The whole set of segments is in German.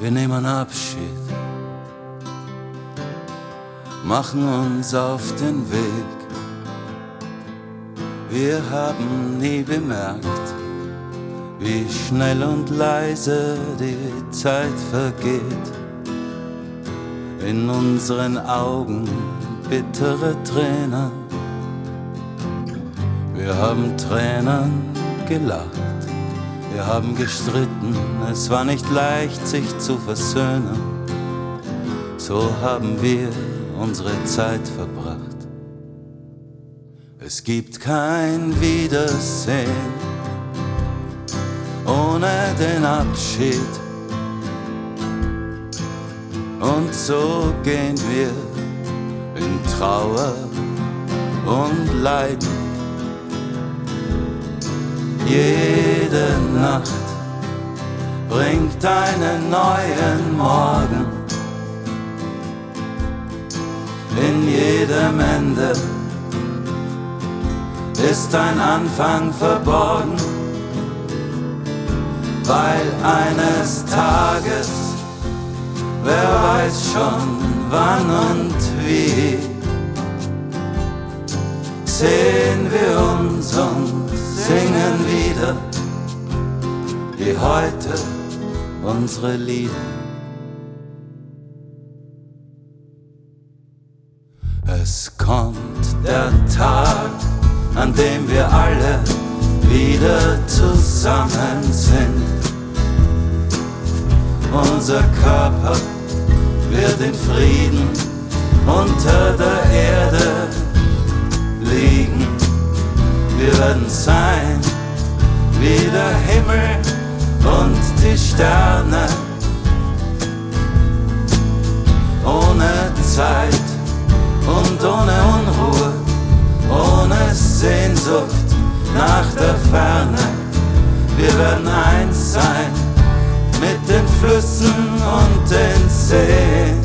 Wir nehmen Abschied, machen uns auf den Weg. Wir haben nie bemerkt, wie schnell und leise die Zeit vergeht. In unseren Augen bittere Tränen. Wir haben Tränen gelacht, wir haben gestritten. Es war nicht leicht, sich zu versöhnen. So haben wir unsere Zeit verbracht. Es gibt kein Wiedersehen ohne den Abschied. Und so gehen wir in Trauer und Leiden. Jede Nacht bringt einen neuen Morgen. In jedem Ende ist ein Anfang verborgen, weil eines Tages, wer weiß schon wann und wie, sehen wir uns und singen wieder, wie heute unsere Lieder. Es kommt der Tag, an dem wir alle wieder zusammen sind. Unser Körper wird in Frieden unter der Erde liegen. Wir werden sein wie der Himmel und die Sterne, ohne Zeit und ohne Unruhe, ohne Sehnsucht nach der Ferne. Wir werden eins sein mit den Flüssen und den Seen.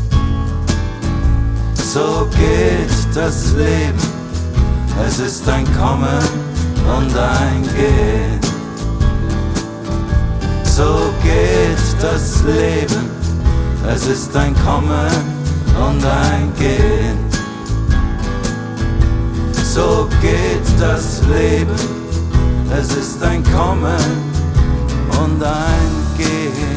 So geht das Leben, es ist ein Kommen und ein Gehen. So geht das Leben, es ist ein Kommen und ein Gehen. So geht das Leben, es ist ein Kommen und ein Gehen.